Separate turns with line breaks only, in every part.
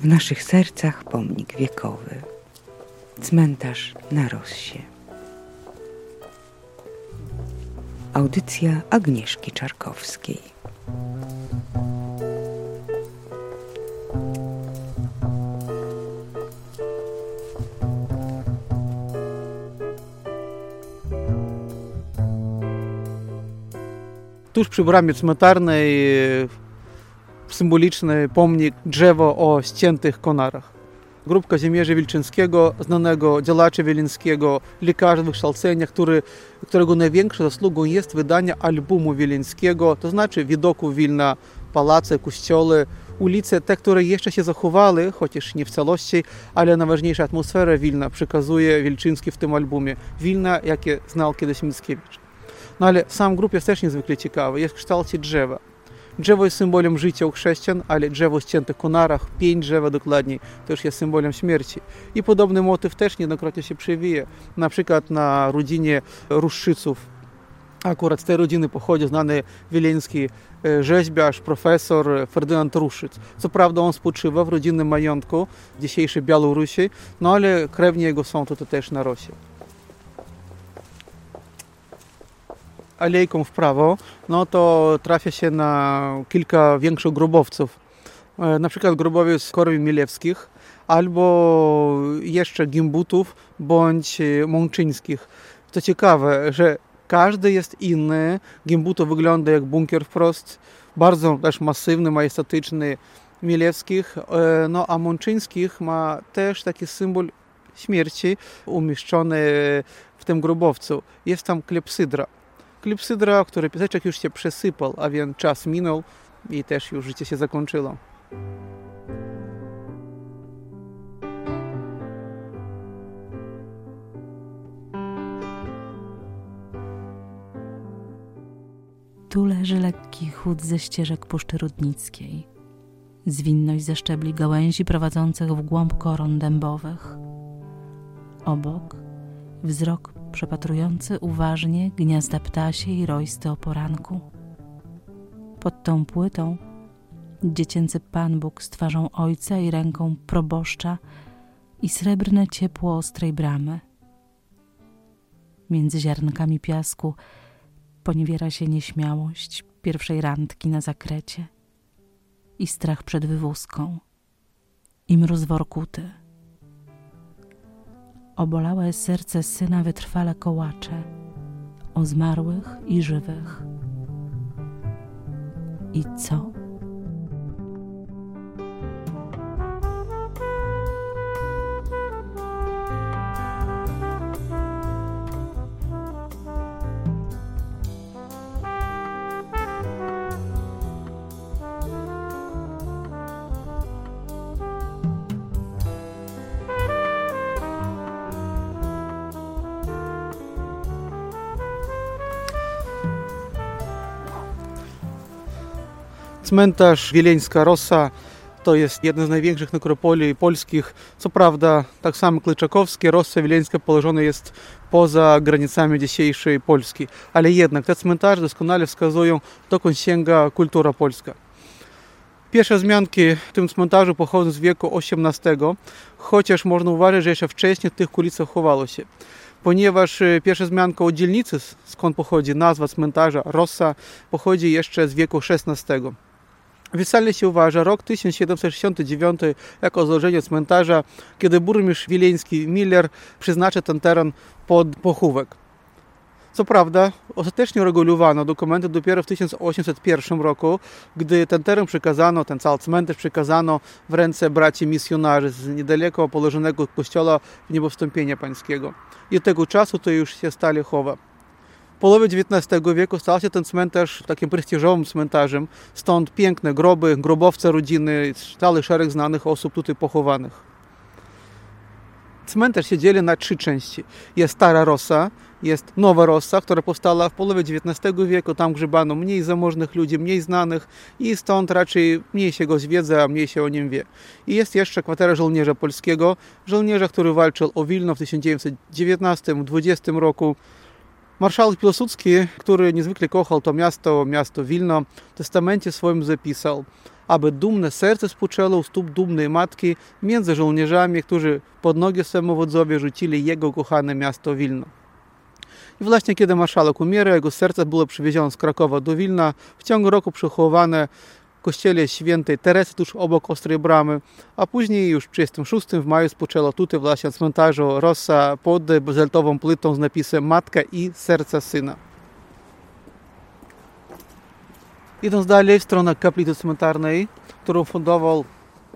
W naszych sercach pomnik wiekowy. Cmentarz na Rossie. Audycja Agnieszki Czarkowskiej.
Tuż przy bramie cmentarnej symboliczny pomnik, drzewo o ściętych konarach. Grób Kazimierza Wilczyńskiego, znanego działacza wileńskiego, lekarza wykształcenia, którego największą zasługą jest wydanie albumu wileńskiego, to znaczy widoków Wilna, pałace, kościoły, ulice, te, które jeszcze się zachowały, chociaż nie w całości, ale najważniejsza atmosfera Wilna przekazuje Wilczyński w tym albumie. Wilna, jakie znał kiedyś Mickiewicz. No ale sam grób jest też niezwykle ciekawy, jest w kształcie drzewa. Drzewo jest symbolem życia u chrześcijan, ale drzewo o ściętych konarach, pień drzewa dokładniej, też jest symbolem śmierci. I podobny motyw też niejednokrotnie się przewija. Na przykład na rodzinie Ruszczyców. Akurat z tej rodziny pochodzi znany wileński rzeźbiarz, profesor Ferdynand Ruszyc. Co prawda on spoczywa w rodzinnym majątku w dzisiejszej Białorusi, no ale krewni jego są tutaj też na Rosji. Alejką w prawo, no to trafia się na kilka większych grobowców. Na przykład grobowiec Korwi Milewskich albo jeszcze Gimbutów bądź Mączyńskich. Co ciekawe, że każdy jest inny. Gimbutów wygląda jak bunkier wprost, bardzo też masywny, majestatyczny Milewskich, no a Mączyńskich ma też taki symbol śmierci umieszczony w tym grobowcu. Jest tam klepsydra. Klepsydra, który piaseczek już się przesypał, a więc czas minął i też już życie się zakończyło.
Tu leży lekki chód ze ścieżek Puszczy Rudnickiej, zwinność ze szczebli gałęzi prowadzących w głąb koron dębowych. Obok wzrok przepatrujący uważnie gniazda ptasie i rojsty o poranku. Pod tą płytą dziecięcy Pan Bóg z twarzą ojca i ręką proboszcza i srebrne ciepło ostrej bramy. Między ziarnkami piasku poniewiera się nieśmiałość pierwszej randki na zakrecie i strach przed wywózką i mróz Workuty. Obolałe serce syna wytrwale kołacze o zmarłych i żywych. I co?
Cmentarz Wileńska Rossa to jest jedna z największych nekropolii polskich. Co prawda, tak samo Klyczakowskie, Rossa Wileńska położone jest poza granicami dzisiejszej Polski. Ale jednak te cmentarze doskonale wskazują, dokąd sięga kultura polska. Pierwsze wzmianki w tym cmentarzu pochodzą z wieku XVIII, chociaż można uważać, że jeszcze wcześniej w tych ulicach chowało się. Ponieważ pierwsza wzmianka o dzielnicy, skąd pochodzi nazwa cmentarza Rossa, pochodzi jeszcze z wieku XVI. Oficjalnie się uważa rok 1769 jako założenie cmentarza, kiedy burmistrz wileński Miller przyznacza ten teren pod pochówek. Co prawda, ostatecznie uregulowano dokumenty dopiero w 1801 roku, gdy ten teren przekazano, ten cały cmentarz przekazano w ręce braci misjonarzy z niedaleko położonego kościoła w Niebowstąpienia Pańskiego. I od tego czasu to już się stale chowa. W połowie XIX wieku stał się ten cmentarz takim prestiżowym cmentarzem, stąd piękne groby, grobowce rodziny, cały szereg znanych osób tutaj pochowanych. Cmentarz się dzieli na 3 części. Jest Stara Rossa, jest Nowa Rossa, która powstała w połowie XIX wieku. Tam grzebano mniej zamożnych ludzi, mniej znanych i stąd raczej mniej się go zwiedza, a mniej się o nim wie. I jest jeszcze kwatera żołnierza polskiego, żołnierza, który walczył o Wilno w 1919-20 roku. Marszałek Piłsudski, który niezwykle kochał to miasto Wilno, w testamencie swoim zapisał: aby dumne serce spoczęło u stóp dumnej matki między żołnierzami, którzy pod nogi swemu wodzowi rzucili jego kochane miasto Wilno. I właśnie kiedy marszałek umiera, jego serce było przywiezione z Krakowa do Wilna, w ciągu roku przechowywane w kościele świętej Teresy tuż obok Ostrej Bramy, a później już w 1936 w maju spoczęło tutaj właśnie na cmentarzu Rossa pod bazaltową płytą z napisem Matka i serce syna. Idąc dalej w stronę kaplicy cmentarnej, którą fundował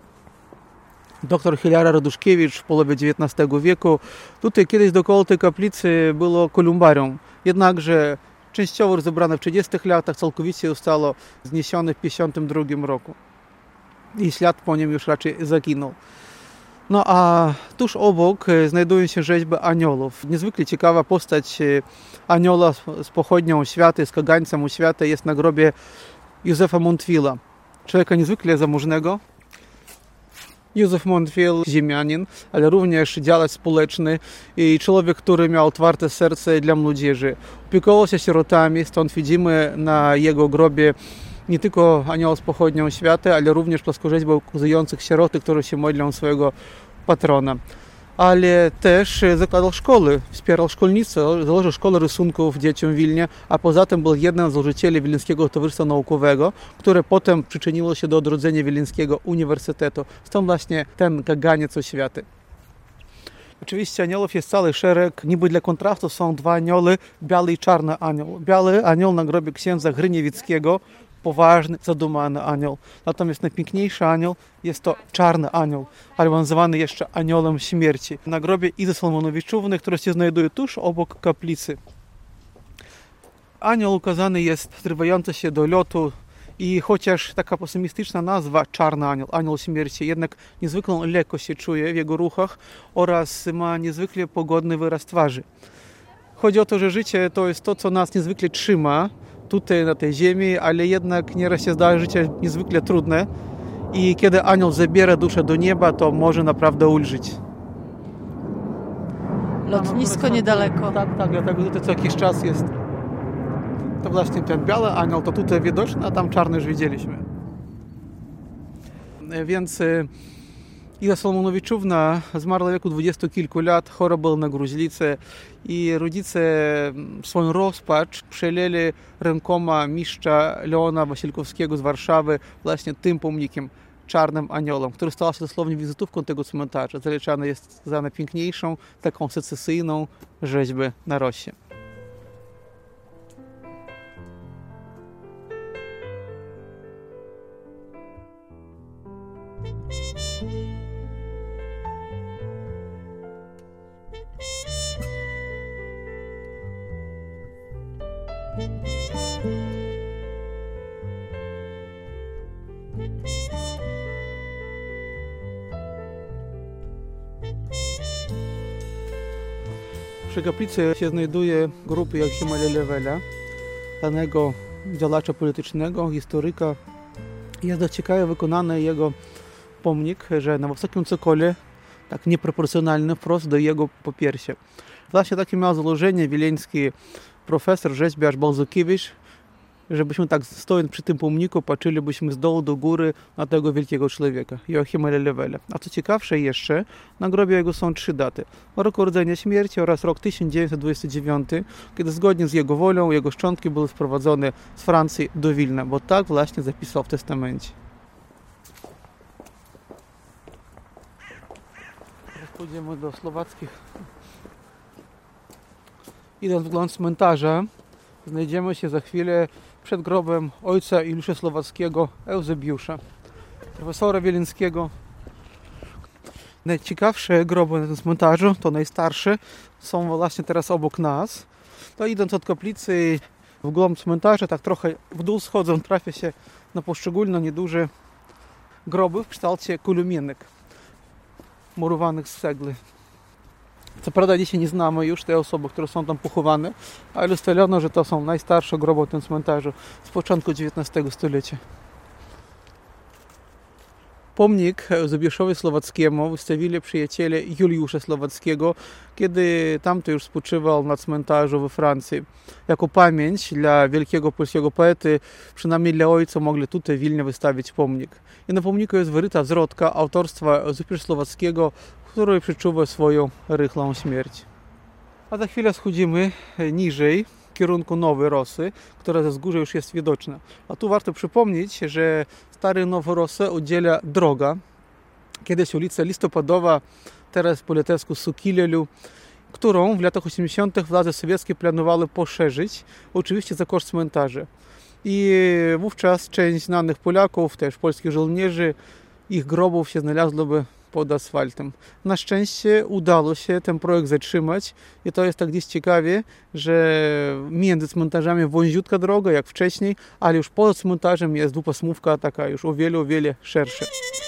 dr Hilary Raduszkiewicz w połowie XIX wieku, tutaj kiedyś dookoła tej kaplicy było kolumbarium. Jednakże częściowo rozebrane w 30 latach, całkowicie zostało zniesione w 1952 roku. I ślad po nim już raczej zaginął. No a tuż obok znajdują się rzeźby aniołów. Niezwykle ciekawa postać anioła z pochodnią oświaty, z kagańcem oświaty jest na grobie Józefa Montwilla, człowieka niezwykle zamożnego. Józef Montwill, ziemianin, ale również działacz społeczny i człowiek, który miał otwarte serce dla młodzieży. Opiekował się sierotami, stąd widzimy na jego grobie nie tylko anioła z pochodnią świata, ale również płaskorzeźbę ukazujących sieroty, które się modlą swojego patrona. Ale też zakładał szkoły, wspierał szkolnictwo, założył szkołę rysunków dzieciom w Wilnie, a poza tym był jednym z założycieli Wileńskiego Towarzystwa Naukowego, które potem przyczyniło się do odrodzenia Wileńskiego Uniwersytetu. Stąd właśnie ten kaganiec oświaty. Oczywiście aniołów jest cały szereg, niby dla kontrastu są dwa anioły, biały i czarny anioł. Biały anioł na grobie księdza Hryniewickiego, poważny, zadumany anioł. Natomiast najpiękniejszy anioł jest to czarny anioł, albo nazywany jeszcze aniołem śmierci. Na grobie Izy Salmonowiczówny, która się znajduje tuż obok kaplicy. Anioł ukazany jest zrywający się do lotu i chociaż taka pesymistyczna nazwa czarny anioł, anioł śmierci, jednak niezwykłą lekkość się czuje w jego ruchach oraz ma niezwykle pogodny wyraz twarzy. Chodzi o to, że życie to jest to, co nas niezwykle trzyma tutaj na tej ziemi, ale jednak nieraz się zdaje życie niezwykle trudne i kiedy anioł zabiera duszę do nieba, to może naprawdę ulżyć.
Lotnisko niedaleko.
Tak, dlatego tutaj co jakiś czas jest to właśnie ten biały anioł, to tutaj widoczny, a tam czarny już widzieliśmy. Więc Iza Salmonowiczówna zmarła w wieku 20 kilku lat, chora była na gruźlicę i rodzice swoją rozpacz przeleli rękoma mistrza Leona Wasilkowskiego z Warszawy właśnie tym pomnikiem, czarnym aniołem, który stał się dosłownie wizytówką tego cmentarza. Zaliczany jest za najpiękniejszą, taką secesyjną rzeźbę na Rossie. Przy kaplicy się znajduje grób Joachima Lelewela, danego działacza politycznego, historyka. Jest dość ciekawie wykonany jego pomnik, że na wysokim cokole, tak nieproporcjonalny wprost do jego popiersia. Właśnie takie miał założenie wileński profesor, rzeźbiarz Balzukiewicz, żebyśmy tak stojąc przy tym pomniku patrzylibyśmy z dołu do góry na tego wielkiego człowieka, Joachima Lelewela. A co ciekawsze jeszcze, na grobie jego są 3 daty. Rok urodzenia, śmierci oraz rok 1929, kiedy zgodnie z jego wolą jego szczątki były sprowadzone z Francji do Wilna, bo tak właśnie zapisał w testamencie. Teraz pójdziemy do słowackich. Idąc w gląd cmentarza, znajdziemy się za chwilę przed grobem ojca Juliusza Słowackiego, Eusebiusza, profesora wileńskiego. Najciekawsze groby na tym cmentarzu, to najstarsze, są właśnie teraz obok nas. To idąc od kaplicy w głąb cmentarza, tak trochę w dół schodzą, trafia się na poszczególne nieduże groby w kształcie kolumienek murowanych z cegły. Co prawda dzisiaj nie znamy już te osoby, które są tam pochowane, ale ustalono, że to są najstarsze groby w tym cmentarzu z początku XIX stulecia. Pomnik Zbigniewowi Słowackiemu wystawili przyjaciele Juliusza Słowackiego, kiedy tamto już spoczywał na cmentarzu we Francji. Jako pamięć dla wielkiego polskiego poety, przynajmniej dla ojca, mogli tutaj w Wilnie wystawić pomnik. I na pomniku jest wyryta zwrotka autorstwa Zbigniewa Słowackiego, który przeczuwa swoją rychlą śmierć. A za chwilę schodzimy niżej, w kierunku Nowej Rosy, która ze wzgórza już jest widoczna. A tu warto przypomnieć, że Stary Nową Rosę oddziela droga. Kiedyś ulica Listopadowa, teraz po litewsku Sukileliu, którą w latach 80. władze sowieckie planowały poszerzyć, oczywiście za koszt cmentarzy. I wówczas część znanych Polaków, też polskich żołnierzy, ich grobów się znalazłoby pod asfaltem. Na szczęście udało się ten projekt zatrzymać i to jest tak gdzieś ciekawie, że między cmentarzami wąziutka droga jak wcześniej, ale już poza cmentarzem jest dwupasmówka taka już o wiele szersza.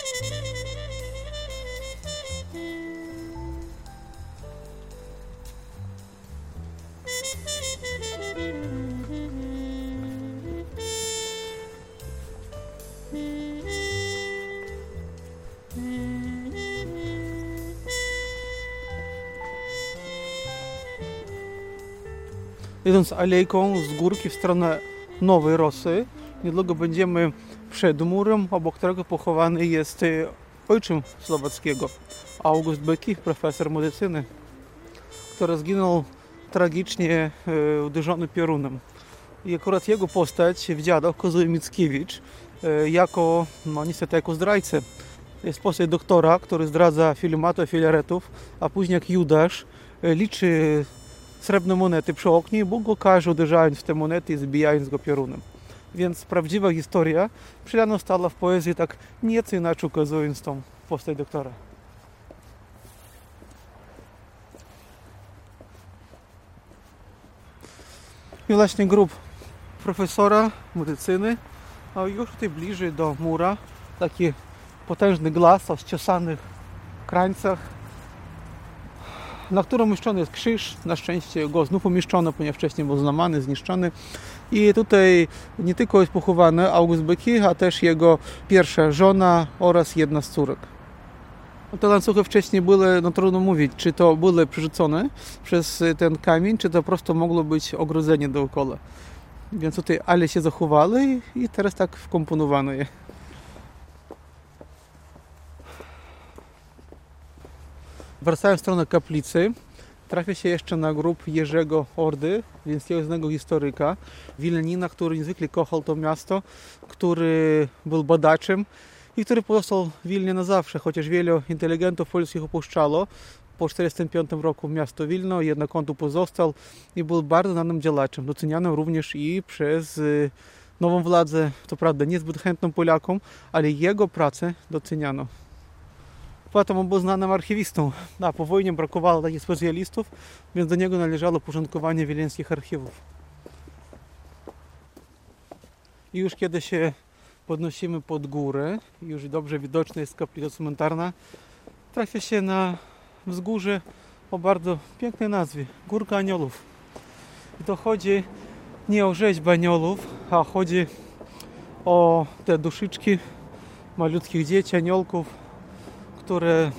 Idąc alejką z górki w stronę Nowej Rosy, niedługo będziemy przed murem, obok którego pochowany jest ojczym Słowackiego, August Beki, profesor medycyny, który zginął tragicznie uderzony piorunem. I akurat jego postać w Dziadach ukazuje Mickiewicz jako, niestety jako zdrajcę. Jest postać doktora, który zdradza filimatów, filaretów, a później jak Judasz liczy srebrne monety przy oknie i Bóg go każe, uderzając w te monety i zbijając go piorunem. Więc prawdziwa historia przylana stała w poezji tak nieco inaczej ukazując tą postać doktora. I właśnie grób profesora medycyny, a już tutaj bliżej do mura taki potężny glas o ściosanych krańcach, na którym umieszczony jest krzyż. Na szczęście go znów umieszczono, ponieważ wcześniej był złamany, zniszczony. I tutaj nie tylko jest pochowany August Beki, a też jego pierwsza żona oraz jedna z córek. Te łańcuchy wcześniej były, trudno mówić, czy to były przerzucone przez ten kamień, czy to po prostu mogło być ogrodzenie dookoła. Więc tutaj ale się zachowały i teraz tak wkomponowano je. Wracając w stronę kaplicy, trafia się jeszcze na grób Jerzego Ordy, wielkiego historyka, Wilenina, który niezwykle kochał to miasto, który był badaczem i który pozostał w Wilnie na zawsze, chociaż wielu inteligentów polskich opuszczało po 1945 roku miasto Wilno, jednak on tu pozostał i był bardzo znanym działaczem, docenianym również i przez nową władzę, to prawda niezbyt chętną Polakom, ale jego pracę doceniano. Potem on był znanym archiwistą, a po wojnie brakowało takich specjalistów, więc do niego należało porządkowanie wileńskich archiwów. I już kiedy się podnosimy pod górę, już dobrze widoczna jest kaplica cmentarna, trafia się na wzgórze o bardzo pięknej nazwie – Górka Aniołów. I to chodzi nie o rzeźbę aniołów, a chodzi o te duszyczki malutkich dzieci, aniołków, które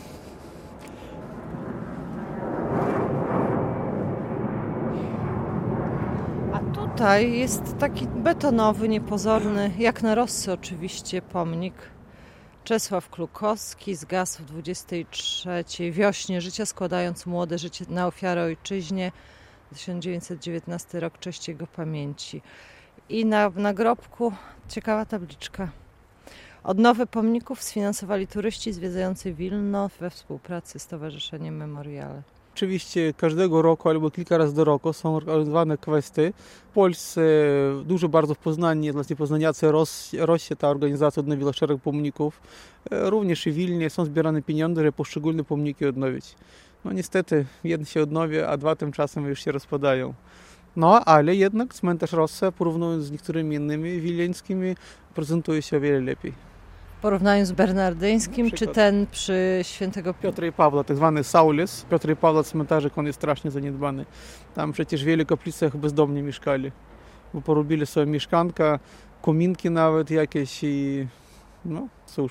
Tutaj jest taki betonowy, niepozorny, jak na Rossy oczywiście, pomnik. Czesław Klukowski zgasł w 23 wiośnie życia, składając młode życie na ofiarę ojczyźnie. 1919 rok, cześć jego pamięci. I na nagrobku ciekawa tabliczka. Odnowę pomników sfinansowali turyści zwiedzający Wilno we współpracy z Stowarzyszeniem Memoriale.
Oczywiście każdego roku albo kilka razy do roku są organizowane kwestie. Polscy, dużo bardzo w Poznaniu, dla poznaniacy Rosja, ta organizacja odnowiła szereg pomników. Również i w Wilnie są zbierane pieniądze, żeby poszczególne pomniki odnowić. Niestety, jeden się odnowi, a dwa tymczasem już się rozpadają. Ale jednak cmentarz Rossa, porównując z niektórymi innymi wileńskimi, prezentuje się o wiele lepiej.
W porównaniu z bernardyńskim, czy ten przy świętego
Piotra i Pawła, tak zwany Saulis. Piotra i Pawła cmentarzyk, on jest strasznie zaniedbany. Tam przecież w wielu kaplicach bezdomni mieszkali, bo porobili sobie mieszkanka, kominki nawet jakieś i cóż.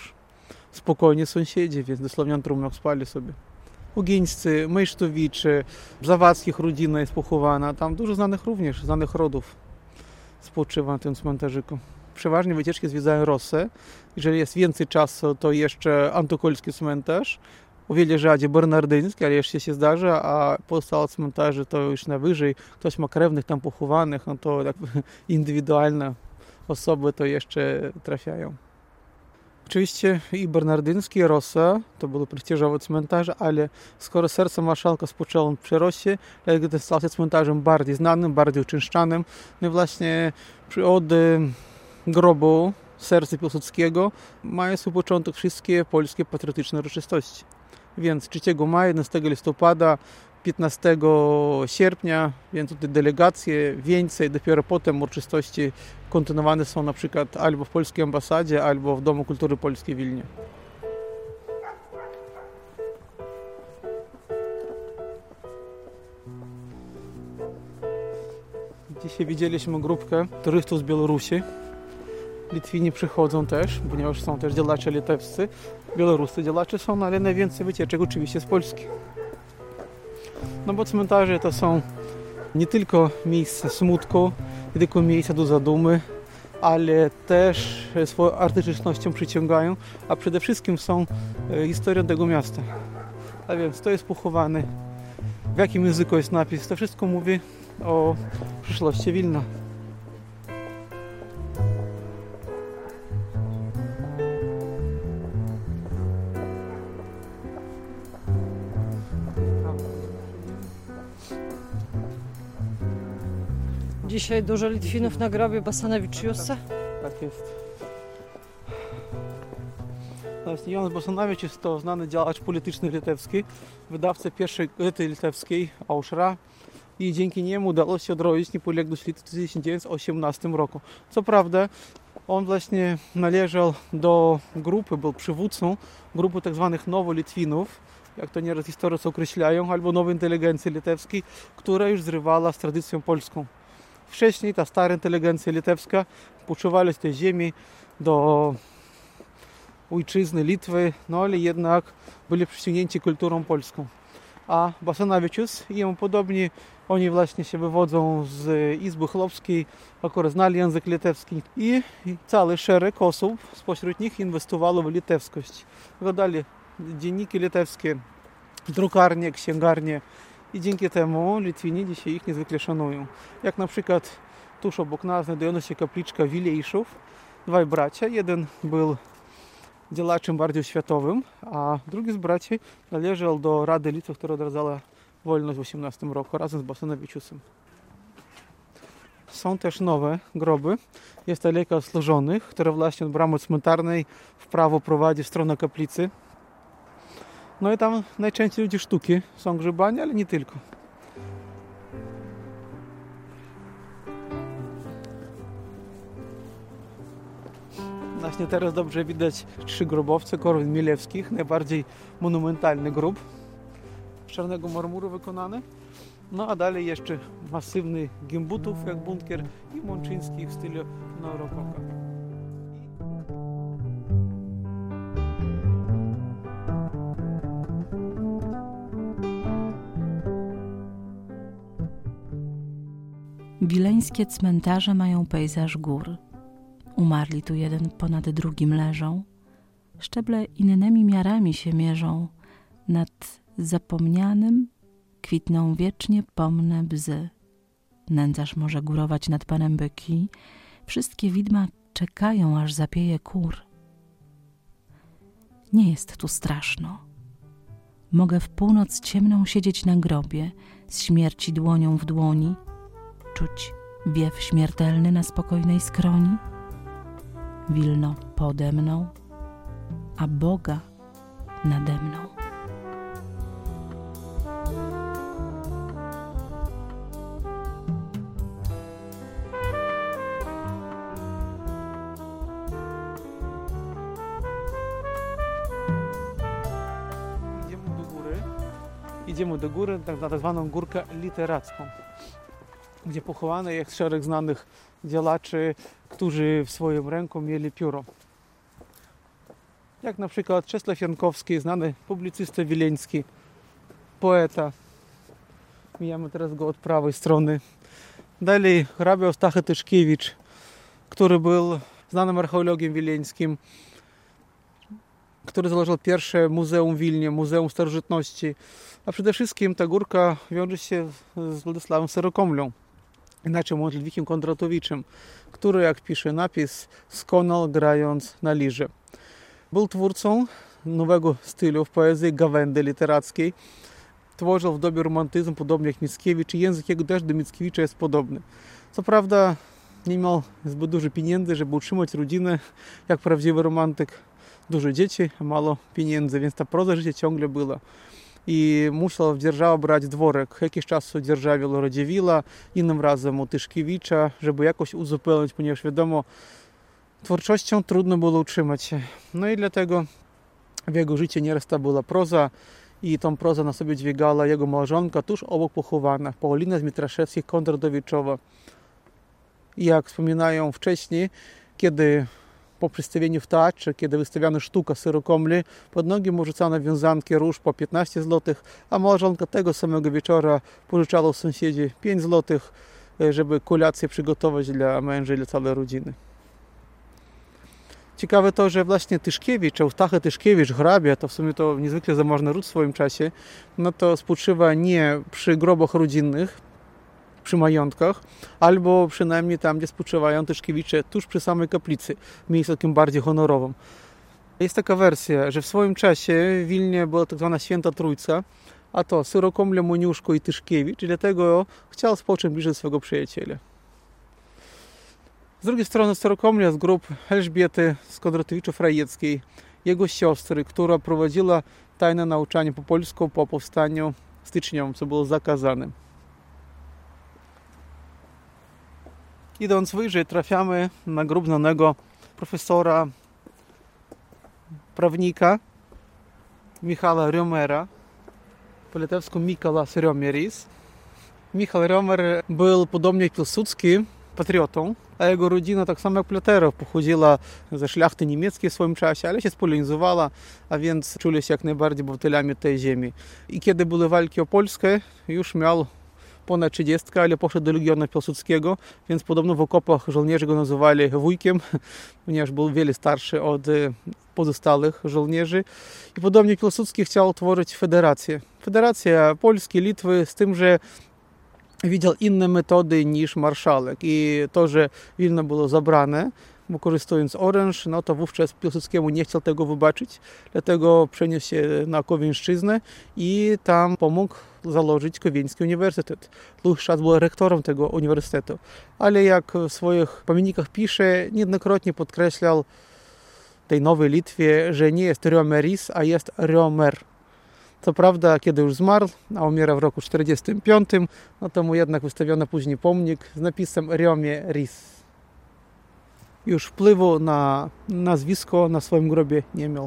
spokojnie sąsiedzi, więc dosłownie na trumnach spali sobie. Ugieńscy, Mejsztowicze, Zawackich rodzina jest pochowana. Tam dużo znanych rodów spoczywa na tym cmentarzyku. Przeważnie wycieczki zwiedzają Rossę. Jeżeli jest więcej czasu, to jeszcze Antokolski cmentarz. O wiele rzadziej bernardyński, ale jeszcze się zdarza, a pozostałe cmentarze to już na wyżej. Ktoś ma krewnych tam pochowanych, no to tak indywidualne osoby to jeszcze trafiają. Oczywiście i bernardyński, i Rossa to były prestiżowe cmentarze, ale skoro serce marszałka spoczęło przy Rossie, dlatego stał się cmentarzem bardziej znanym, bardziej uczęszczanym. No i właśnie od grobu serca Piłsudskiego mają swój początek wszystkie polskie patriotyczne uroczystości. Więc 3 maja, 11 listopada, 15 sierpnia, więc tutaj delegacje, wieńce i dopiero potem uroczystości kontynuowane są na przykład albo w polskiej ambasadzie, albo w Domu Kultury Polskiej w Wilnie. Dzisiaj widzieliśmy grupkę turystów z Białorusi. Litwini przychodzą też, ponieważ są też działacze litewscy. Białoruscy działacze są, ale najwięcej wycieczek oczywiście z Polski. No bo cmentarze to są nie tylko miejsca smutku, nie tylko miejsca do zadumy, ale też swoją artystycznością przyciągają, a przede wszystkim są historią tego miasta. A więc to jest pochowane, w jakim języku jest napis, to wszystko mówi o przyszłości Wilna.
Dzisiaj dużo Litwinów na grobie Basanavičiusa.
Tak jest. Właśnie Jan Basanavičius to znany działacz polityczny litewski, wydawca pierwszej gazety litewskiej Aušra i dzięki niemu udało się odrodzić niepodległość Litwy w 1918 roku. Co prawda on właśnie należał do grupy, był przywódcą grupy tak zwanych nowolitwinów, jak to nieraz historycy określają, albo nowej inteligencji litewskiej, która już zrywała z tradycją polską. Wcześniej ta stara inteligencja litewska poczuwała z tej ziemi do ojczyzny Litwy, no ale jednak byli przyciągnięci kulturą polską. A Basanavičius i jemu podobni, oni właśnie się wywodzą z Izby Chłopskiej, akurat znali język litewski i cały szereg osób spośród nich inwestowało w litewskość. Wydali dzienniki litewskie, drukarnie, księgarnie. I dzięki temu Litwini dzisiaj ich niezwykle szanują. Jak na przykład tuż obok nas znajdująca się kapliczka Wilejszów. Dwaj bracia. Jeden był działaczem bardziej światowym, a drugi z braci należał do Rady Litwy, która odradzała wolność w 18 roku razem z Basanavičiusem. Są też nowe groby. Jest alejka osłużonych, która właśnie od bramy cmentarnej w prawo prowadzi w stronę kaplicy. No i tam najczęściej ludzie sztuki są grzebani, ale nie tylko. Właśnie teraz dobrze widać 3 grobowce Korwin-Milewskich, najbardziej monumentalny grób, z czarnego marmuru wykonany. No a dalej jeszcze masywny gimbutów jak bunkier i mączyńskich w stylu neorokoka.
Wileńskie cmentarze mają pejzaż gór. Umarli tu jeden ponad drugim leżą. Szczeble innymi miarami się mierzą. Nad zapomnianym kwitną wiecznie pomne bzy. Nędzarz może górować nad panem byki. Wszystkie widma czekają, aż zapieje kur. Nie jest tu straszno. Mogę w północ ciemną siedzieć na grobie, z śmierci dłonią w dłoni, czuć wiew śmiertelny na spokojnej skroni. Wilno pode mną, a Boga nade mną.
Idziemy do góry na tak zwaną górkę literacką, gdzie pochowany jest szereg znanych działaczy, którzy w swoim ręku mieli pióro. jak na przykład Czesław Jankowski, znany publicysta wileński, poeta. Mijamy teraz go od prawej strony. Dalej hrabia Eustachy Tyszkiewicz, który był znanym archeologiem wileńskim, który założył pierwsze muzeum w Wilnie, Muzeum Starożytności. A przede wszystkim ta górka wiąże się z Władysławem Syrokomlą, inaczej mówiąc Ludwikiem Kondratowiczem, który, jak pisze napis, skonał grając na lirze. Był twórcą nowego stylu w poezji gawędy literackiej. Tworzył w dobie romantyzmu, podobnie jak Mickiewicz, i język jego też do Mickiewicza jest podobny. Co prawda nie miał zbyt dużo pieniędzy, żeby utrzymać rodzinę, jak prawdziwy romantyk. Dużo dzieci, a mało pieniędzy, więc ta proza życia ciągle była. I musiał w dzierżawę brać dworek. Jakiś czas dzierżawił u Radziewilla, innym razem u Tyszkiewicza, żeby jakoś uzupełnić, ponieważ wiadomo, twórczością trudno było utrzymać się. No i dlatego w jego życiu nieraz była proza i tą prozę na sobie dźwigała jego małżonka, tuż obok pochowana, Paulina Zmitraszewskich-Kondratowiczowa. I jak wspominają wcześniej, kiedy po przedstawieniu w teatrze, kiedy wystawiano sztukę Syrokomli, pod nogi mu rzucano wiązanki róż po 15 zł, a małżonka tego samego wieczora pożyczała u sąsiedzi 5 zł, żeby kolację przygotować dla męża i dla całej rodziny. Ciekawe to, że właśnie Tyszkiewicz, Eustachy Tyszkiewicz, hrabia, to w sumie to niezwykle zamożny ród w swoim czasie, no to spoczywa nie przy grobach rodzinnych, przy majątkach, albo przynajmniej tam, gdzie spoczywają Tyszkiewicze, tuż przy samej kaplicy, w miejscu takim bardziej honorowym. Jest taka wersja, że w swoim czasie w Wilnie była tak zwana Święta Trójca, a to Syrokomля, Moniuszko i Tyszkiewicz, i dlatego chciał spocząć bliżej swojego przyjaciela. Z drugiej strony Syrokomля z grup Elżbiety z Kondratowiczów-Rajeckiej, jego siostry, która prowadziła tajne nauczanie po polsku po powstaniu styczniowym, co było zakazane. Idąc wyżej, trafiamy na grób znanego profesora, prawnika Michała Riomera, po litewsku Mykolas Riomeris. Michał Riomer był, podobnie jak Piłsudski, patriotą, a jego rodzina, tak samo jak Platerow, pochodziła ze szlachty niemieckiej w swoim czasie, ale się spolonizowała, a więc czuli się jak najbardziej obywatelami tej ziemi. I kiedy były walki o Polskę, już miał ponad 30, ale poszedł do Legionu Piłsudskiego, więc podobno w okopach żołnierze go nazywali wujkiem, ponieważ był wiele starszy od pozostałych żołnierzy. I podobnie Piłsudski chciał tworzyć federację. Federacja Polski, Litwy, z tym, że widział inne metody niż marszałek. I to, że Wilno było zabrane, wykorzystując oręż, no to wówczas Piłsudskiemu nie chciał tego wybaczyć, dlatego przeniósł się na Kowieńszczyznę i tam pomógł założyć Kowieński Uniwersytet. Dłuższy czas był rektorem tego uniwersytetu, ale jak w swoich pamiętnikach pisze, niejednokrotnie podkreślał tej nowej Litwie, że nie jest Riomeris, a jest Riomer. Co prawda, kiedy już zmarł, a umiera w roku 1945, no to mu jednak wystawiono później pomnik z napisem Riomeris. Już wpływu na nazwisko na swoim grobie nie miał.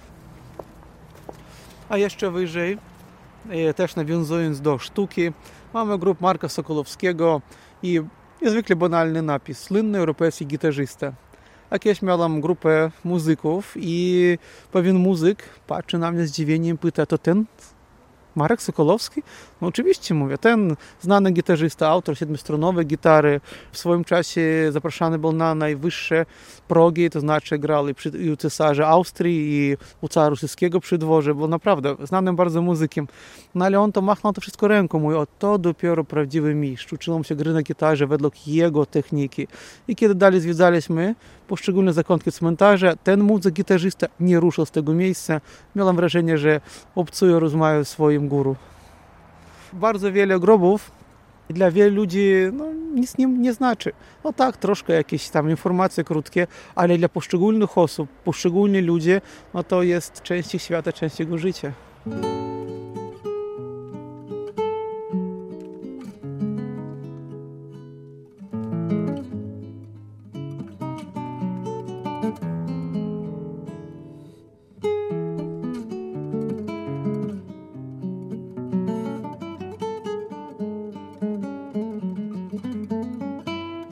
A jeszcze wyżej, też nawiązując do sztuki, mamy grób Marka Sokolowskiego i niezwykle banalny napis: słynny europejski gitarzysta. A kiedyś miałem grupę muzyków i pewien muzyk patrzy na mnie z zdziwieniem i pyta: to ten Marek Sokolowski? No oczywiście, mówię, ten znany gitarzysta, autor 7-stronowej gitary. W swoim czasie zapraszany był na najwyższe progi, to znaczy grał i u cesarza Austrii, i u cara rosyjskiego przy dworze. Był naprawdę znanym bardzo muzykiem. No ale on to machnął to wszystko ręką. Mówi: o, to dopiero prawdziwy mistrz. Uczyłem się gry na gitarze według jego techniki. I kiedy dalej zwiedzaliśmy poszczególne zakątki cmentarza, ten muzyk, gitarzysta nie ruszył z tego miejsca. Miałem wrażenie, że obcuje, rozmawia z swoim guru. Bardzo wiele grobów dla wielu ludzi nic nie znaczy. No tak, troszkę jakieś tam informacje krótkie, ale dla poszczególnych osób, poszczególni ludzie, no to jest część ich świata, część jego życia.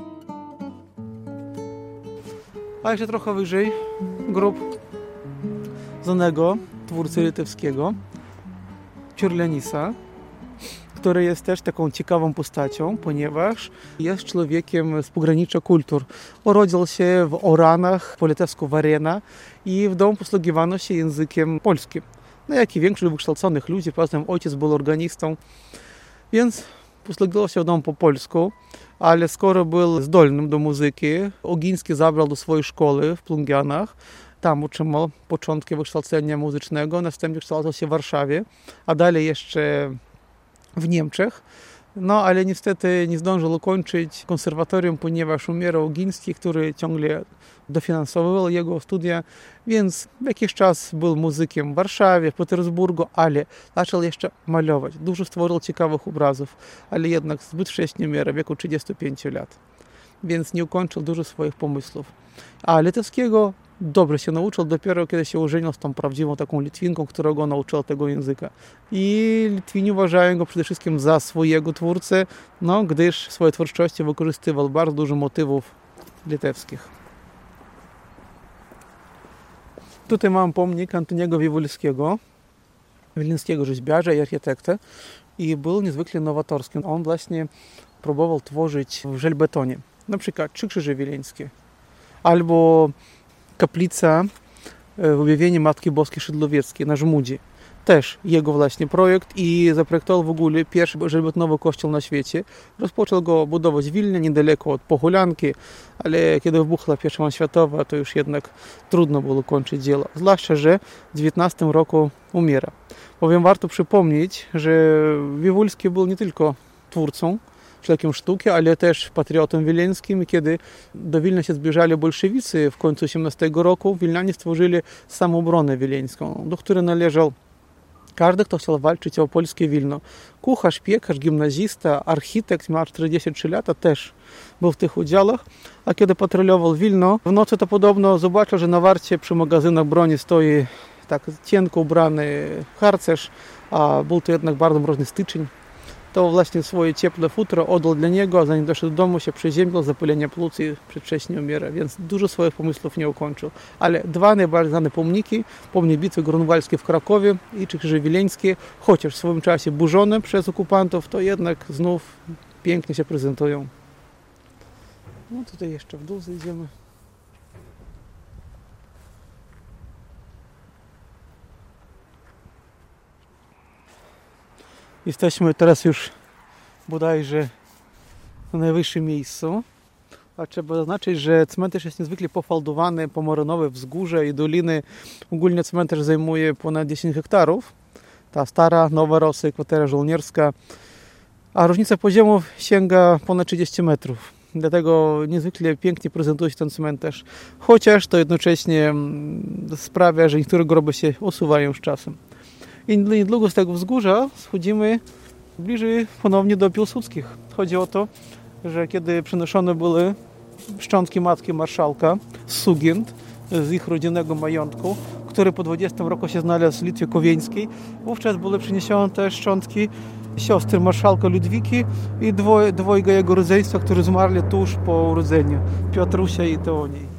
A jeszcze trochę wyżej grób znanego twórcy litewskiego, Čiurlionisa, który jest też taką ciekawą postacią, ponieważ jest człowiekiem z pogranicza kultur. Urodził się w Oranach, po litewsku Varėna, i w domu posługiwano się językiem polskim. No jak i większość wykształconych ludzi, poza tym ojciec był organistą, więc posługiwał się w domu po polsku, ale skoro był zdolnym do muzyki, Ogiński zabrał do swojej szkoły w Plungianach. Tam otrzymał początki wykształcenia muzycznego, następnie kształcił się w Warszawie, a dalej jeszcze w Niemczech. No ale niestety nie zdążył ukończyć konserwatorium, ponieważ umierał Ogiński, który ciągle dofinansowywał jego studia, więc jakiś czas był muzykiem w Warszawie, w Petersburgu, ale zaczął jeszcze malować. Dużo stworzył ciekawych obrazów, ale jednak zbyt wcześnie umiera, w wieku 35 lat. Więc nie ukończył dużo swoich pomysłów. A litewskiego dobrze się nauczył dopiero kiedy się ożenił z tą prawdziwą taką Litwinką, która go nauczyła tego języka. I Litwini uważają go przede wszystkim za swojego twórcę, no, gdyż w swojej twórczości wykorzystywał bardzo dużo motywów litewskich. Tutaj mam pomnik Antoniego Wywulskiego, wileńskiego rzeźbiarza i architekta, i był niezwykle nowatorskim. On właśnie próbował tworzyć w żelbetonie, na przykład Trzy Krzyże Wileńskie, albo kaplica w objawieniu Matki Boskiej Szydłowieckiej na Żmudzi. Też jego właśnie projekt i zaprojektował w ogóle pierwszy żelbetonowy kościół na świecie. Rozpoczął go budować w Wilnie, niedaleko od Pohulanki, ale kiedy wybuchła I wojna światowa, to już jednak trudno było kończyć dzieło. Zwłaszcza, że w 19 roku umiera. Bowiem warto przypomnieć, że Wywulski był nie tylko twórcą, człowiekiem sztuki, ale też patriotą wileńskim. Kiedy do Wilna się zbliżali bolszewicy w końcu 18 roku, Wilnianie stworzyli samoobronę wileńską, do której należał każdy, kto chciał walczyć o polskie Wilno. Kucharz, piekarz, gimnazista, architekt, miał 43 lata, też był w tych udziałach. A kiedy patrolował Wilno, w nocy to podobno zobaczył, że na warcie przy magazynach broni stoi tak cienko ubrany harcerz, a był to jednak bardzo mroźny styczeń. To właśnie swoje cieple futro oddał dla niego, a zanim doszedł do domu się przeziębił, zapalenie płuc i przedwcześnie umiera, więc dużo swoich pomysłów nie ukończył. Ale dwa najbardziej znane pomniki, pomnik bitwy grunwaldzkiej w Krakowie i Trzy Krzyże Wileńskie, chociaż w swoim czasie burzone przez okupantów, to jednak znów pięknie się prezentują. No tutaj jeszcze w dół zejdziemy. Jesteśmy teraz już bodajże na najwyższym miejscu, a trzeba zaznaczyć, że cmentarz jest niezwykle pofaldowany, pomarańczowe wzgórze i doliny. Ogólnie cmentarz zajmuje ponad 10 hektarów. Ta stara, nowa Rosja, kwatera żołnierska, a różnica poziomów sięga ponad 30 metrów. Dlatego niezwykle pięknie prezentuje się ten cmentarz, chociaż to jednocześnie sprawia, że niektóre groby się usuwają z czasem. I niedługo z tego wzgórza schodzimy bliżej ponownie do Piłsudskich. Chodzi o to, że kiedy przenoszone były szczątki matki marszałka z Sugind, z ich rodzinnego majątku, który po 20 roku się znalazł w Litwie Kowieńskiej, wówczas były przeniesione też szczątki siostry marszałka Ludwiki i dwojga jego rodzeństwa, którzy zmarli tuż po urodzeniu, Piotrusia i Teonii.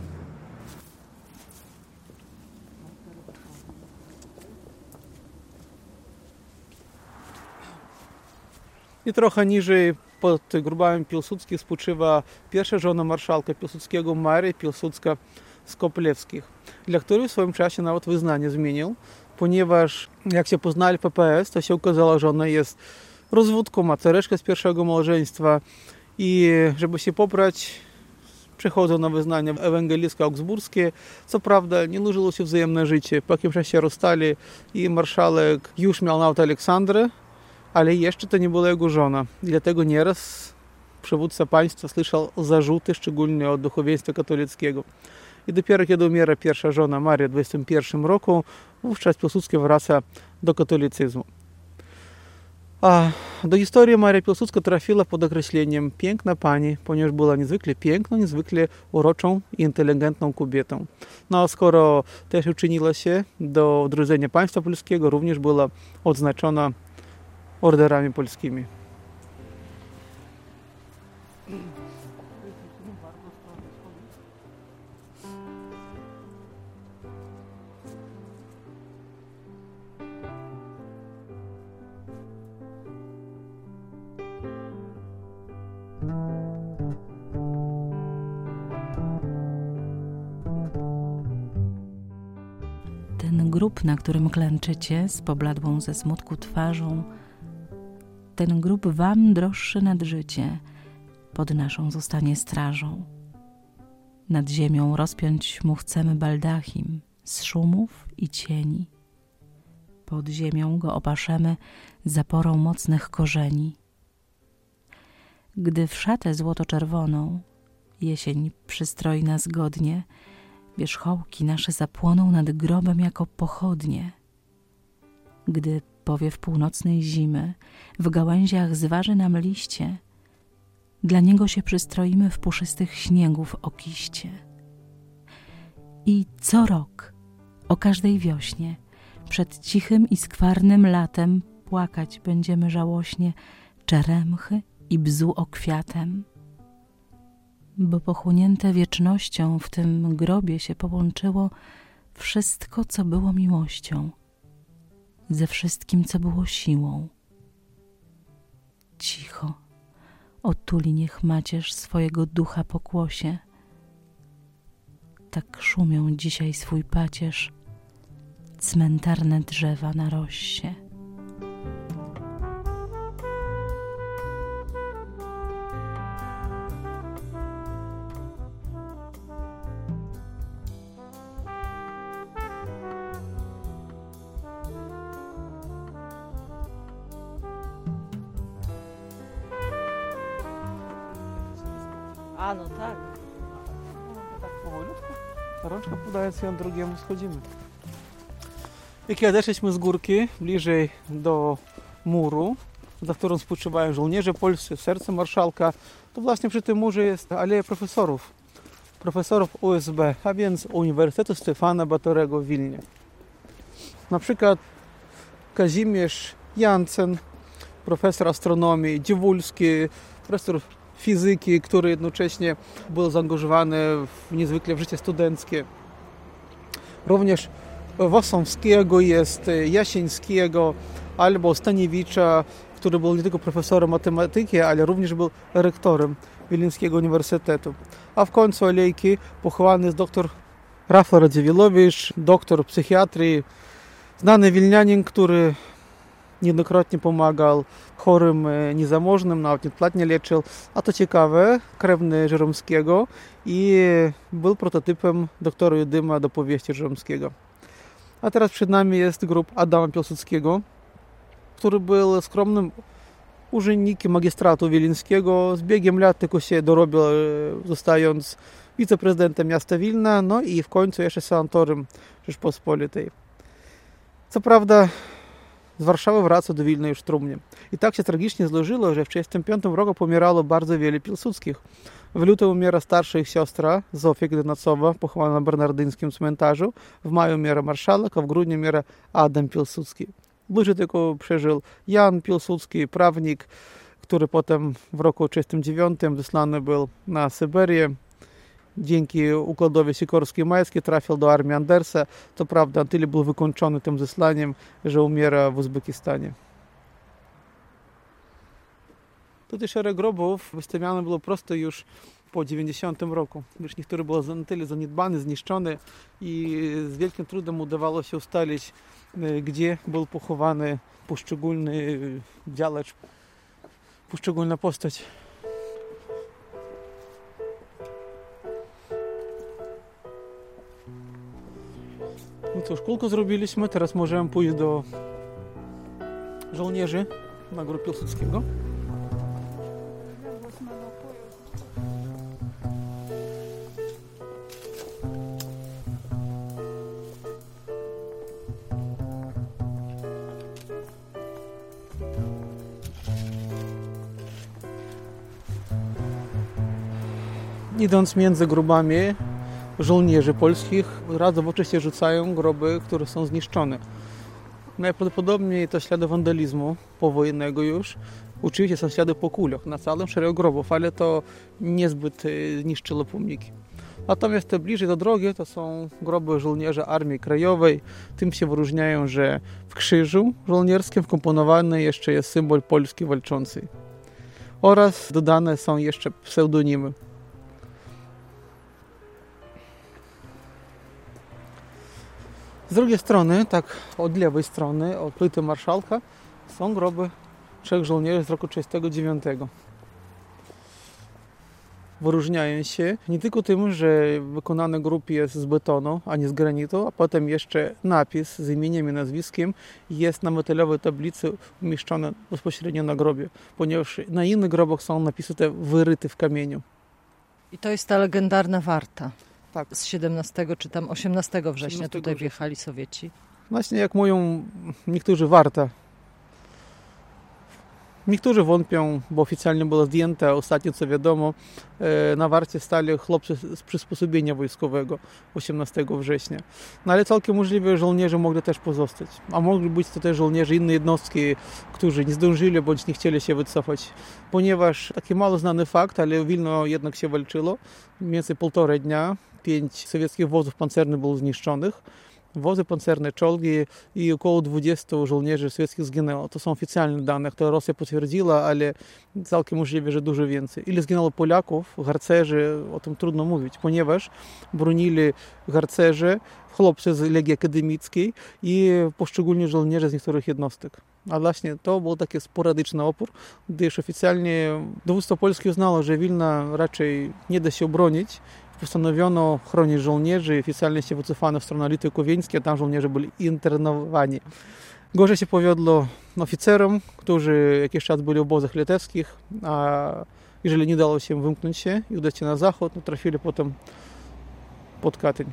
I trochę niżej pod grobami Piłsudskich spoczywa pierwsza żona marszałka Piłsudskiego, Maria Piłsudska z Koplewskich, dla której w swoim czasie nawet wyznanie zmienił, ponieważ jak się poznali PPS, to się okazało, że ona jest rozwódką, ma córeczkę z pierwszego małżeństwa i żeby się poprać, przechodzą na wyznanie ewangelicko-augsburskie. Co prawda nie nużyło się wzajemne życie, po jakimś czasie rozstali i marszałek już miał nawet Aleksandrę, ale jeszcze to nie była jego żona. I dlatego nieraz przywódca państwa słyszał zarzuty, szczególnie od duchowieństwa katolickiego. I dopiero kiedy umiera pierwsza żona Maria w 21 roku, wówczas Piłsudski wraca do katolicyzmu. A do historii Maria Piłsudska trafiła pod określeniem piękna pani, ponieważ była niezwykle piękną, niezwykle uroczą i inteligentną kobietą. No a skoro też uczyniła się do odrodzenia państwa polskiego, również była odznaczona orderami polskimi.
Ten grób, na którym klęczycie z pobladłą ze smutku twarzą, ten grób wam droższy nad życie, pod naszą zostanie strażą. Nad ziemią rozpiąć mu chcemy baldachim z szumów i cieni. Pod ziemią go opaszemy zaporą mocnych korzeni. Gdy w szatę złoto-czerwoną jesień przystroi nas godnie, wierzchołki nasze zapłoną nad grobem jako pochodnie. Gdy powiew północnej zimy w gałęziach zważy nam liście, dla niego się przystroimy w puszystych śniegów okiście. I co rok, o każdej wiośnie, przed cichym i skwarnym latem płakać będziemy żałośnie czeremchy i bzu okwiatem. Bo pochłonięte wiecznością w tym grobie się połączyło wszystko, co było miłością, ze wszystkim, co było siłą. Cicho, otuli niech macierz swojego ducha pokłosie. Tak szumią dzisiaj swój pacierz cmentarne drzewa na roście.
A, no tak.
Tak powolutku. Rączka podając ją drugiemu schodzimy. Jak odeszliśmy z górki, bliżej do muru, za którym spoczywają żołnierze polscy, serce marszałka, to właśnie przy tym murze jest aleja profesorów USB, a więc Uniwersytetu Stefana Batorego w Wilnie. Na przykład Kazimierz Jansen, profesor astronomii, Dziewulski, profesor fizyki, który jednocześnie był zaangażowany niezwykle w życie studenckie. Również Wasowskiego jest, Jasińskiego albo Staniewicza, który był nie tylko profesorem matematyki, ale również był rektorem Wileńskiego Uniwersytetu. A w końcu alejki pochowany jest dr Rafał Radziwiłowicz, doktor psychiatrii, znany wilnianin, który niejednokrotnie pomagał chorym, niezamożnym, nawet nieodpłatnie leczył. A to ciekawe, krewny Żeromskiego i był prototypem doktora Judyma do powieści Żeromskiego. A teraz przed nami jest grób Adama Piłsudskiego, który był skromnym urzędnikiem magistratu wileńskiego. Z biegiem lat tylko się dorobił, zostając wiceprezydentem miasta Wilna, no i w końcu jeszcze senatorem Rzeczpospolitej. Co prawda z Warszawy wracał do Wilna już w trumnie. I tak się tragicznie złożyło, że w 1935 roku pomierało bardzo wiele Piłsudskich. W lutym umiera starsza ich siostra Zofia Gdynacowa, pochowana na bernardyńskim cmentarzu. W maju umiera marszałek, a w grudniu umiera Adam Piłsudski. Dłużej tylko przeżył Jan Piłsudski, prawnik, który potem w roku 1939 wysłany był na Syberię. Dzięki układowi Sikorskiej-Majskiej trafił do armii Andersa. Co prawda na tyle był wykończony tym zeslaniem, że umiera w Uzbekistanie. Tutaj szereg grobów wystawiane było prosto już po 90 roku. Już niektóre były na tyle zaniedbane, zniszczone i z wielkim trudem udawało się ustalić, gdzie był pochowany poszczególny działacz, poszczególna postać. No cóż, kółko zrobiliśmy, teraz możemy pójść do żołnierzy na grób Piłsudskiego. Idąc między grobami żołnierzy polskich, raz w oczy się rzucają groby, które są zniszczone. Najprawdopodobniej to ślady wandalizmu powojennego już. Oczywiście są ślady po kulach na całym szeregu grobów, ale to niezbyt niszczyło pomniki. Natomiast te bliżej do drogi to są groby żołnierzy Armii Krajowej. Tym się wyróżniają, że w krzyżu żołnierskim wkomponowany jeszcze jest symbol Polski walczącej. Oraz dodane są jeszcze pseudonimy. Z drugiej strony, tak od lewej strony, od płyty marszałka, są groby 3 żołnierzy z roku 1939. Wyróżniają się nie tylko tym, że wykonany grób jest z betonu, a nie z granitu, a potem jeszcze napis z imieniem i nazwiskiem jest na metalowej tablicy umieszczony bezpośrednio na grobie, ponieważ na innych grobach są napisy te wyryte w kamieniu.
I to jest ta legendarna warta.
Tak.
Z 17 czy tam 18 września
18
tutaj
września.
wjechali Sowieci.
Właśnie jak mówią niektórzy, warta. Niektórzy wątpią, bo oficjalnie było zdjęte, a ostatnio co wiadomo, na warcie stali chłopcy z przysposobienia wojskowego 18 września. No ale całkiem możliwe, że żołnierze mogli też pozostać. A mogli być to też żołnierze innej jednostki, którzy nie zdążyli bądź nie chcieli się wycofać. Ponieważ taki mało znany fakt, ale w Wilno jednak się walczyło. Mniej więcej 1,5 dnia 5 sowieckich wozów pancernych było zniszczonych. Wozy pancerne, czołgi i około 20 żołnierzy sowieckich zginęło. To są oficjalne dane, które Rosja potwierdziła, ale całkiem możliwe, że dużo więcej. Ile zginęło Polaków, harcerzy, o tym trudno mówić, ponieważ bronili harcerzy, chłopcy z Legii Akademickiej i poszczególni żołnierze z niektórych jednostek. A właśnie to był taki sporadyczny opór, gdyż oficjalnie dowództwo polskie uznało, że Wilna raczej nie da się obronić. Postanowiono chronić żołnierzy i oficjalnie się wycofano w stronę Litwy Kowieńskiej, a tam żołnierze byli internowani. Gorzej się powiodło oficerom, którzy jakiś czas byli w obozach litewskich, a jeżeli nie dało się wymknąć się i udać się na zachód, to trafili potem pod Katyń.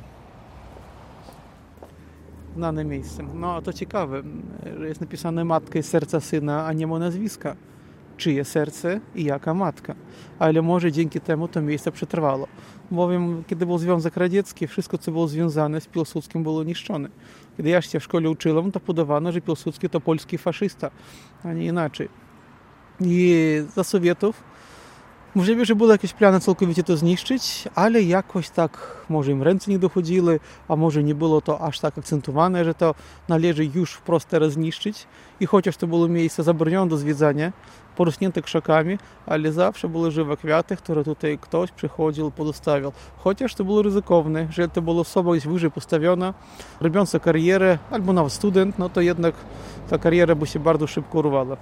Znane miejsce. No a to ciekawe, że jest napisane matka i serca syna, a nie ma nazwiska. Czyje serce i jaka matka. Ale może dzięki temu to miejsce przetrwało. Bowiem, kiedy był Związek Radziecki, wszystko, co było związane z Piłsudskim, było niszczone. Kiedy ja się w szkole uczyłem, to podawano, że Piłsudski to polski faszysta, a nie inaczej. I za Sowietów możliwe, że były jakieś plany całkowicie to zniszczyć, ale jakoś tak, może im ręce nie dochodziły, a może nie było to aż tak akcentowane, że to należy już wprost teraz zniszczyć. I chociaż to było miejsce zabronione do zwiedzania, porośnięte krzakami, ale zawsze były żywe kwiaty, które tutaj ktoś przychodził, pozostawiał. Chociaż to było ryzykowne, że to była osoba gdzieś wyżej postawiona, robiąca karierę, albo nawet student, no to jednak ta kariera by się bardzo szybko urwała.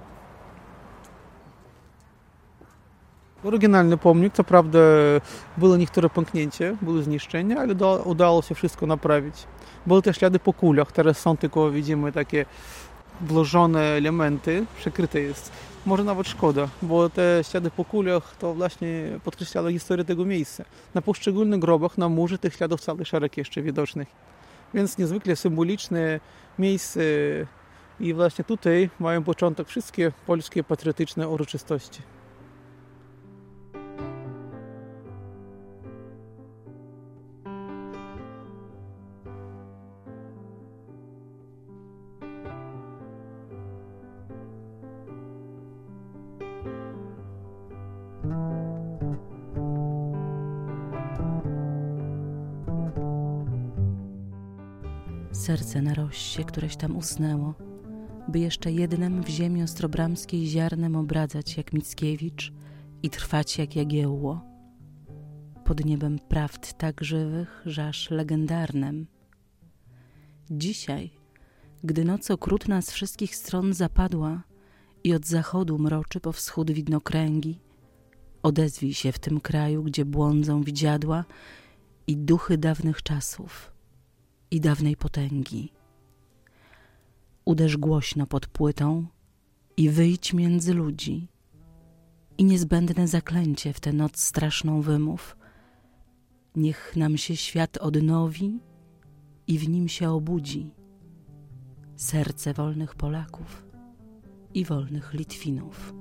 Oryginalny pomnik, co prawda było niektóre pęknięcie, były zniszczenia, ale udało się wszystko naprawić. Były też ślady po kulach, teraz są tylko, widzimy, takie włożone elementy, przykryte jest. Może nawet szkoda, bo te ślady po kulach to właśnie podkreślało historię tego miejsca. Na poszczególnych grobach na murze tych śladów cały szereg jeszcze widocznych. Więc niezwykle symboliczne miejsce i właśnie tutaj mają początek wszystkie polskie patriotyczne uroczystości.
Serce na roście, któreś tam usnęło, by jeszcze jednem w ziemi ostrobramskiej ziarnem obradzać jak Mickiewicz i trwać jak Jagiełło. Pod niebem prawd tak żywych, że aż legendarnem. Dzisiaj, gdy noc okrutna z wszystkich stron zapadła i od zachodu mroczy po wschód widnokręgi, odezwij się w tym kraju, gdzie błądzą widziadła i duchy dawnych czasów i dawnej potęgi. Uderz głośno pod płytą i wyjdź między ludzi i niezbędne zaklęcie w tę noc straszną wymów. Niech nam się świat odnowi i w nim się obudzi serce wolnych Polaków i wolnych Litwinów.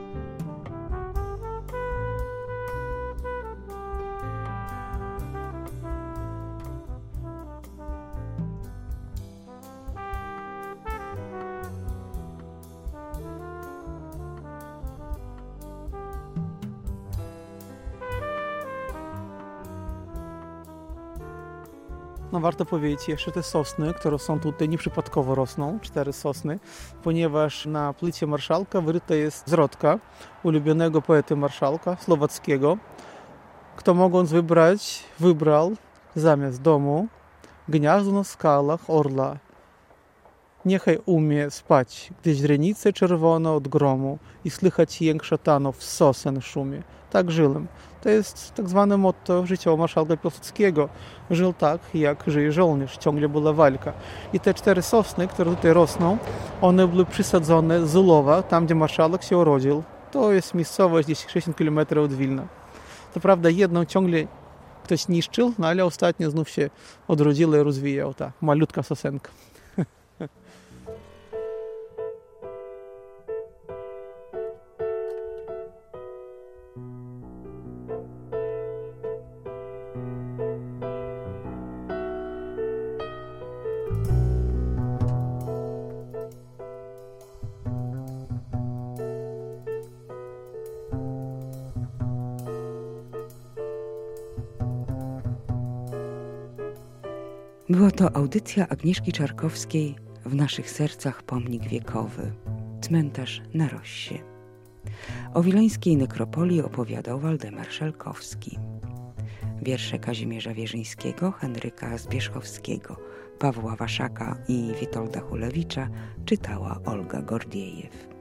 No warto powiedzieć jeszcze te sosny, które są tutaj nieprzypadkowo rosną, 4 sosny, ponieważ na płycie marszałka wyryta jest zwrotka ulubionego poety marszałka słowackiego. Kto mogąc wybrać, wybrał zamiast domu Gniazdo na skalach orla. Niechaj umie spać, gdy źrenice czerwone od gromu i słychać jęk szatanów z sosen szumie. Tak żyłem. To jest tak zwane motto życia marszałka Piłsudskiego. Żył tak, jak żyje żołnierz. Ciągle była walka. I te 4 sosny, które tutaj rosną, one były przysadzone z Ulowa, tam gdzie marszałek się urodził. To jest miejscowość gdzieś 60 km od Wilna. Co prawda jedną ciągle ktoś niszczył, no ale ostatnio znów się odrodziła i rozwijała ta malutka sosenka.
Była to audycja Agnieszki Czarkowskiej w naszych sercach pomnik wiekowy. Cmentarz na Rossie. O wileńskiej nekropolii opowiadał Waldemar Szelkowski. Wiersze Kazimierza Wierzyńskiego, Henryka Zbierzchowskiego, Pawła Waszaka i Witolda Hulewicza czytała Olga Gordiejew.